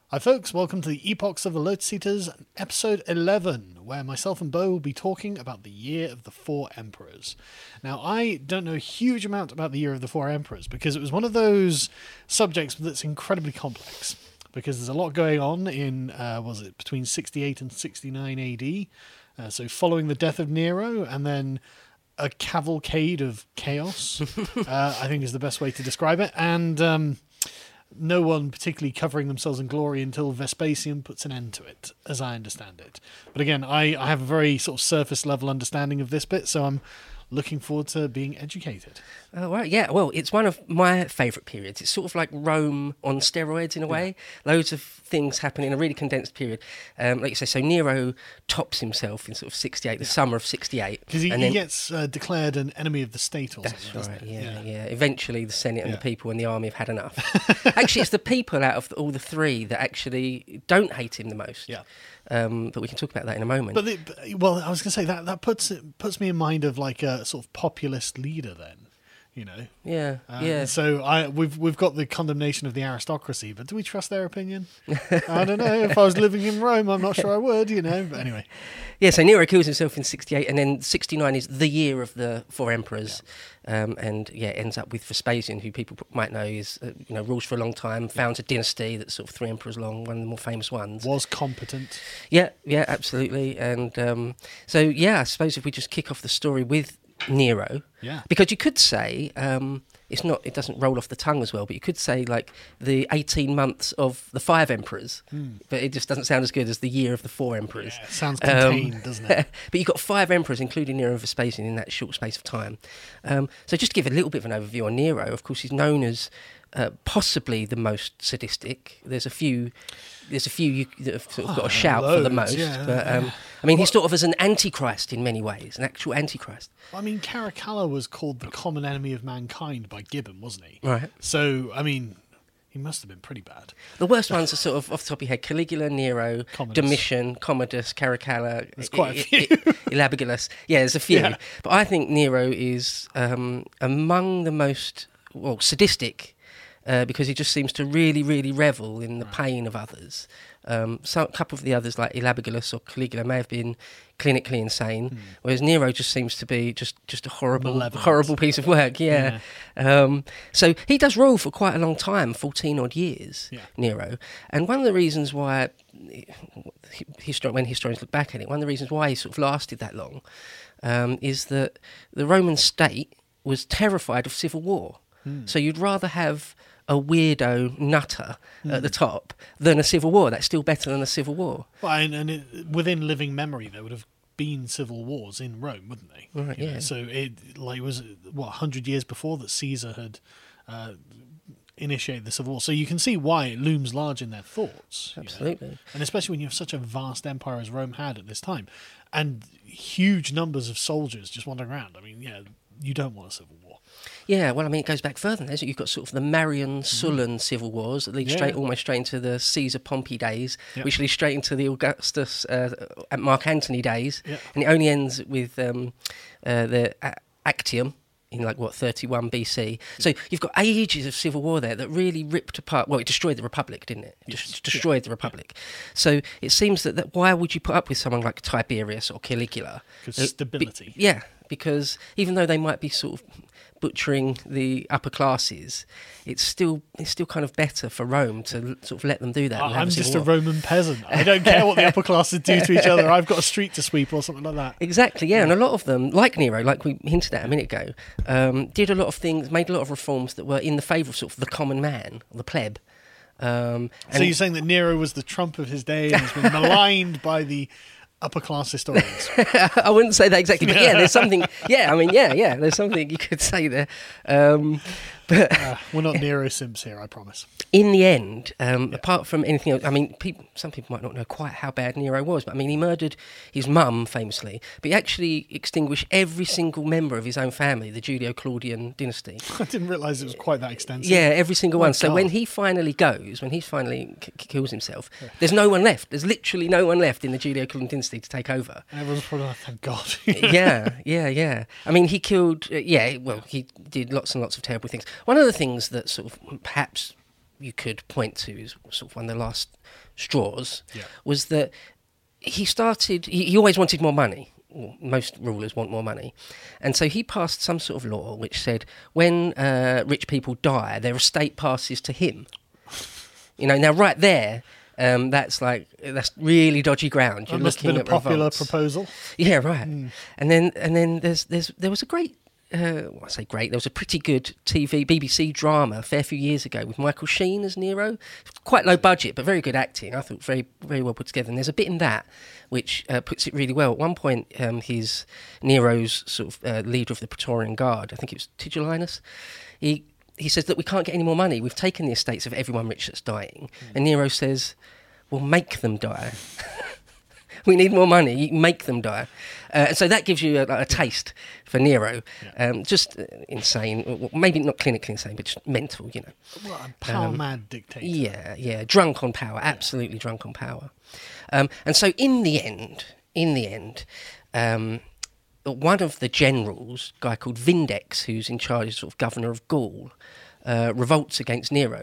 Hi folks, welcome to the Epochs of the Lotus Eaters, episode 11, where myself and Bo will be talking about the Year of the Four Emperors. Now, I don't know a huge amount about the Year of the Four Emperors, because it was one of those subjects that's incredibly complex, because there's a lot going on in, between 68 and 69 AD, so following the death of Nero, and then a cavalcade of chaos, I think is the best way to describe it, and no one particularly covering themselves in glory until Vespasian puts an end to it, as I understand it. But again, I have a very sort of surface level understanding of this bit, so I'm looking forward to being educated. Oh, right, yeah. Well, it's one of my favourite periods. It's sort of like Rome on steroids in a way. Loads of things happen in a really condensed period. Like you say, so Nero tops himself in sort of 68, the summer of 68. Because he gets declared an enemy of the state or something, doesn't he? Yeah. Eventually the Senate and the people and the army have had enough. Actually, it's the people out of all the three that actually don't hate him the most. Yeah. But we can talk about that in a moment. I was going to say that puts me in mind of like a sort of populist leader then. You know, yeah. So we've got the condemnation of the aristocracy, but do we trust their opinion? I don't know. If I was living in Rome, I'm not sure I would. You know, but anyway. Yeah. So Nero kills himself in 68, and then 69 is the year of the four emperors, ends up with Vespasian, who people might know is rules for a long time, founds a dynasty that's sort of three emperors long, one of the more famous ones. Was competent. Yeah, absolutely, and I suppose if we just kick off the story with Nero, because you could say it doesn't roll off the tongue as well, but you could say like the 18 months of the five emperors, but it just doesn't sound as good as the year of the four emperors. Yeah, it sounds contained, doesn't it? But you've got five emperors, including Nero and Vespasian, in that short space of time. So just to give a little bit of an overview on Nero, of course, he's known as possibly the most sadistic. There's a few that have sort of got a shout for the most. But he's sort of as an antichrist in many ways, an actual antichrist. I mean, Caracalla was called the common enemy of mankind by Gibbon, wasn't he? Right. So, I mean, he must have been pretty bad. The worst ones are sort of off the top of your head: Caligula, Nero, Domitian, Commodus, Caracalla. There's quite a few. Elagabalus. Yeah, there's a few. Yeah. But I think Nero is among the most sadistic. Because he just seems to really, really revel in the pain of others. A couple of the others, like Elagabalus or Caligula, may have been clinically insane, whereas Nero just seems to be just a horrible piece of work. Yeah. So he does rule for quite a long time, 14 odd years, Nero. And one of the reasons why, when historians look back at it, one of the reasons why he sort of lasted that long is that the Roman state was terrified of civil war. So you'd rather have a weirdo nutter at the top than a civil war. That's still better than a civil war. Well, and within living memory, there would have been civil wars in Rome, wouldn't they? Right, yeah. So it was 100 years before that Caesar had initiated the civil war. So you can see why it looms large in their thoughts. Absolutely. And especially when you have such a vast empire as Rome had at this time, and huge numbers of soldiers just wandering around. I mean, you don't want a civil war. Yeah, well, I mean, it goes back further than that. You've got sort of the Marian-Sullan civil wars that lead almost straight into the Caesar-Pompey days, which lead straight into the Augustus and Mark Antony days, and it only ends with the Actium in 31 BC. So you've got ages of civil war there that really ripped apart. Well, it destroyed the Republic, didn't it? It just destroyed the Republic. So it seems that why would you put up with someone like Tiberius or Caligula? Because stability. Because even though they might be sort of butchering the upper classes, it's still kind of better for Rome to sort of let them do that. I'm just a Roman peasant. I don't care what the upper classes do to each other. I've got a street to sweep or something like that. Exactly, yeah. And a lot of them, like Nero, like we hinted at a minute ago, did a lot of things, made a lot of reforms that were in the favour of sort of the common man, or the pleb. So you're saying that Nero was the Trump of his day and has been maligned by the upper class historians? I wouldn't say that exactly, but there's something. There's something you could say there. We're not Nero simps here, I promise. In the end, apart from anything else, I mean, some people might not know quite how bad Nero was, but I mean, he murdered his mum famously, but he actually extinguished every single member of his own family, the Julio-Claudian dynasty. I didn't realise it was quite that extensive. Yeah, every single one. So when he finally kills himself, there's no one left. There's literally no one left in the Julio-Claudian dynasty to take over. Everyone's probably like, thank God. Yeah. I mean, he killed, he did lots and lots of terrible things. One of the things that sort of perhaps you could point to as sort of one of the last straws, Yeah. was that he always wanted more money. Well, most rulers want more money. And so he passed some sort of law which said when rich people die, their estate passes to him. Now right there, that's really dodgy ground. You're That must have looking been a at popular revolts. proposal. Yeah, right. And then there was a great, there was a pretty good BBC drama a fair few years ago with Michael Sheen as Nero. Quite low budget, but very good acting. I thought very, very well put together. And there's a bit in that which puts it really well. At one point, Nero's sort of leader of the Praetorian Guard, I think it was Tigellinus, he says that we can't get any more money. We've taken the estates of everyone rich that's dying. And Nero says, well, make them die. We need more money, make them die. And so that gives you a taste for Nero. Just insane, well, maybe not clinically insane, but just mental, Well, a power-mad dictator. Yeah, drunk on power, absolutely drunk on power. And so in the end, one of the generals, a guy called Vindex, who's in charge as sort of governor of Gaul, revolts against Nero.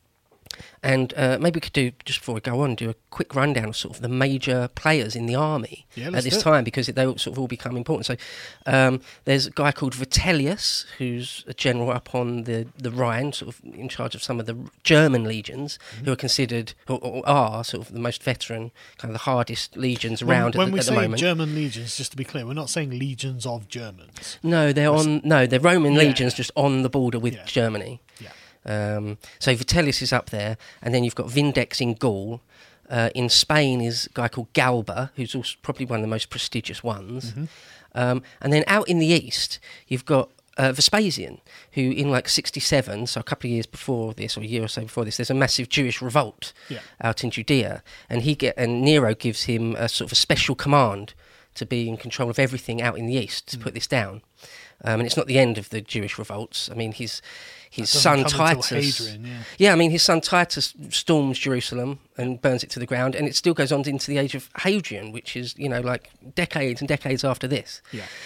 And maybe we could do, just before we go on, do a quick rundown of sort of the major players in the army at this time, because they sort of all become important. So there's a guy called Vitellius, who's a general up on the Rhine, sort of in charge of some of the German legions, who are considered, or are sort of the most veteran, kind of the hardest legions around when we at the say moment. German legions, just to be clear, we're not saying legions of Germans. No, they're Roman legions just on the border with Germany. Yeah. So Vitellius is up there, and then you've got Vindex in Gaul. In Spain is a guy called Galba, who's also probably one of the most prestigious ones. And then out in the east, you've got Vespasian, who in like 67, so a couple of years before this, or a year or so before this, there's a massive Jewish revolt out in Judea, and Nero gives him a sort of a special command to be in control of everything out in the east to put this down. And it's not the end of the Jewish revolts. I mean, his son Titus. Hadrian, his son Titus storms Jerusalem and burns it to the ground, and it still goes on into the age of Hadrian, which is like decades and decades after this.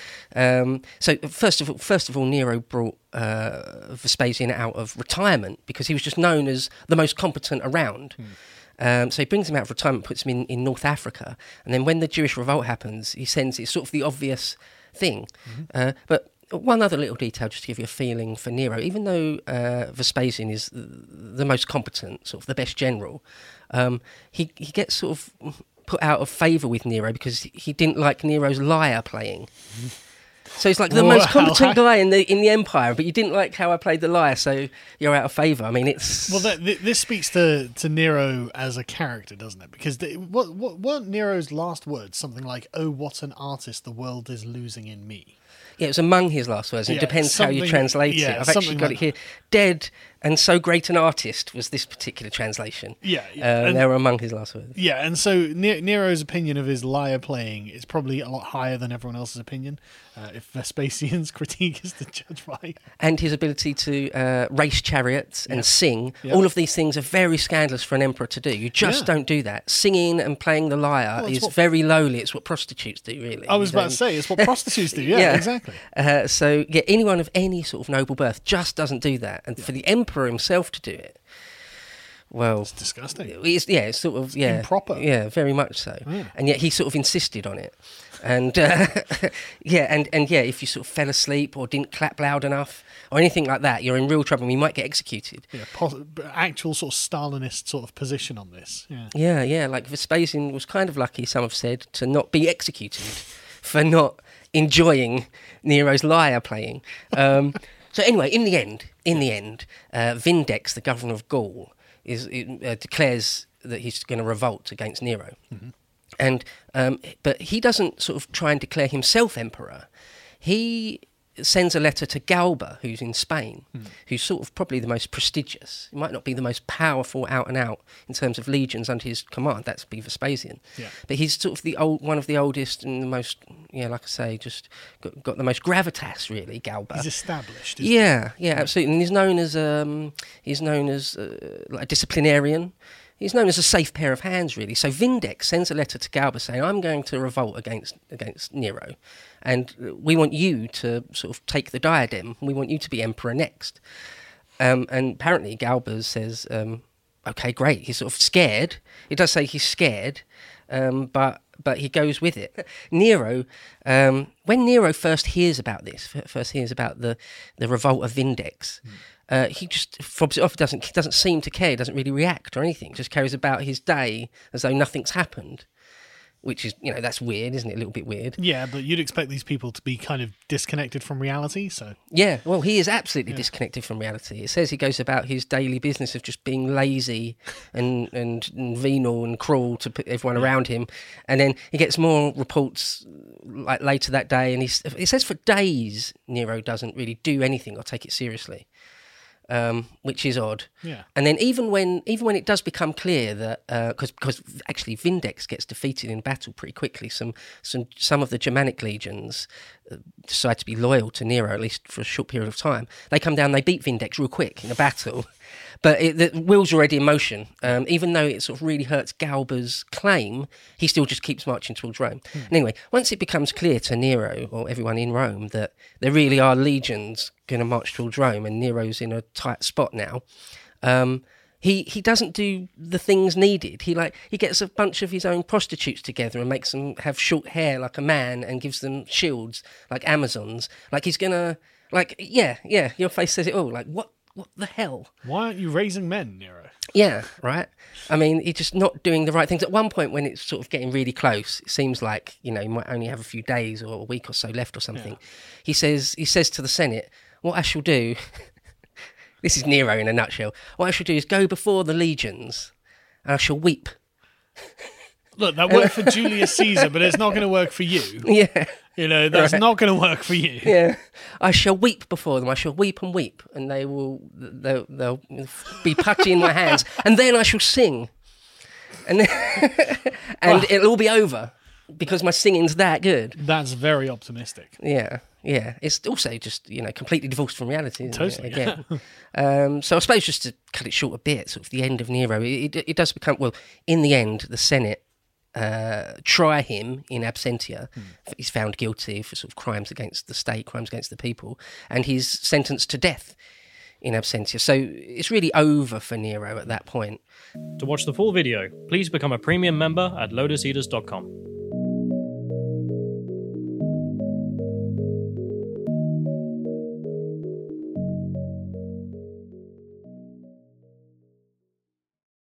So first of all, Nero brought Vespasian out of retirement because he was just known as the most competent around. So he brings him out of retirement, puts him in North Africa, and then when the Jewish revolt happens, he sends it's sort of the obvious thing. But one other little detail, just to give you a feeling for Nero, even though Vespasian is the most competent, sort of the best general, he gets sort of put out of favour with Nero because he didn't like Nero's lyre playing. So he's like the most competent guy in the empire, but you didn't like how I played the lyre, so you're out of favour. I mean, it's... Well, this speaks to Nero as a character, doesn't it? Because what weren't Nero's last words something like, "Oh, what an artist the world is losing in me"? Yeah, it was among his last words. It depends how you translate it. I've actually got it here. Dead and so great an artist was this particular translation. And they were among his last words. Yeah, and so Nero's opinion of his lyre playing is probably a lot higher than everyone else's opinion, if Vespasian's critique is to judge by. And his ability to race chariots and sing, all of these things are very scandalous for an emperor to do. You just don't do that. Singing and playing the lyre is very lowly. It's what prostitutes do, really. I was about to say, it's what prostitutes do. Yeah, exactly. So anyone of any sort of noble birth just doesn't do that. And for the emperor himself to do it, well, it's disgusting. It's sort of improper. Yeah, very much so. Yeah. And yet he sort of insisted on it. And if you sort of fell asleep or didn't clap loud enough or anything like that, you're in real trouble and you might get executed. Yeah, actual sort of Stalinist sort of position on this. Yeah. Like Vespasian was kind of lucky, some have said, to not be executed for not enjoying Nero's lyre playing. So anyway, in the end, Vindex, the governor of Gaul, declares that he's going to revolt against Nero. And but he doesn't sort of try and declare himself emperor. He sends a letter to Galba, who's in Spain, who's sort of probably the most prestigious. He might not be the most powerful out and out in terms of legions under his command. That's Vespasian. But he's sort of one of the oldest and the most, like I say, just got the most gravitas, really, Galba. He's established. Absolutely. And he's known as like a disciplinarian. He's known as a safe pair of hands, really. So Vindex sends a letter to Galba saying, "I'm going to revolt against Nero, and we want you to sort of take the diadem. We want you to be emperor next." And apparently Galba says, okay, great. He's sort of scared. He does say he's scared, but he goes with it. Nero, when Nero first hears about this, the revolt of Vindex, he just fobs it off. Doesn't seem to care. Doesn't really react or anything. Just carries about his day as though nothing's happened. Which is, that's weird, isn't it? A little bit weird. Yeah, but you'd expect these people to be kind of disconnected from reality, so... Yeah, well, he is absolutely disconnected from reality. It says he goes about his daily business of just being lazy and venal and cruel to everyone around him. And then he gets more reports like later that day, and it says for days Nero doesn't really do anything or take it seriously. Which is odd. Yeah. And then even when it does become clear that because actually Vindex gets defeated in battle pretty quickly, some of the Germanic legions decide to be loyal to Nero, at least for a short period of time. They come down, they beat Vindex real quick in a battle, but the wheel's already in motion. Even though it sort of really hurts Galba's claim, he still just keeps marching towards Rome. And anyway, once it becomes clear to Nero or everyone in Rome that there really are legions going to march towards Rome and Nero's in a tight spot now, he doesn't do the things needed. He gets a bunch of his own prostitutes together and makes them have short hair like a man and gives them shields like Amazons. Like he's gonna your face says it all. Like what the hell? Why aren't you raising men, Nero? Yeah, right. I mean, he's just not doing the right things. At one point, when it's sort of getting really close, it seems like he might only have a few days or a week or so left or something. Yeah. He says to the Senate, "What I shall do." This is Nero in a nutshell. What I shall do is go before the legions, and I shall weep. Look, that worked for Julius Caesar, but it's not going to work for you. Yeah. That's right. Not going to work for you. Yeah. I shall weep before them. I shall weep and weep, and they'll be putty in my hands, and then I shall sing. And it'll all be over because my singing's that good. That's very optimistic. Yeah. Yeah, it's also just, completely divorced from reality, isn't totally. it? Again. So I suppose just to cut it short a bit, sort of the end of Nero, it does become, well, in the end, the Senate try him in absentia. He's found guilty for sort of crimes against the state, crimes against the people, and he's sentenced to death in absentia. So it's really over for Nero at that point. To watch the full video, please become a premium member at lotuseaters.com.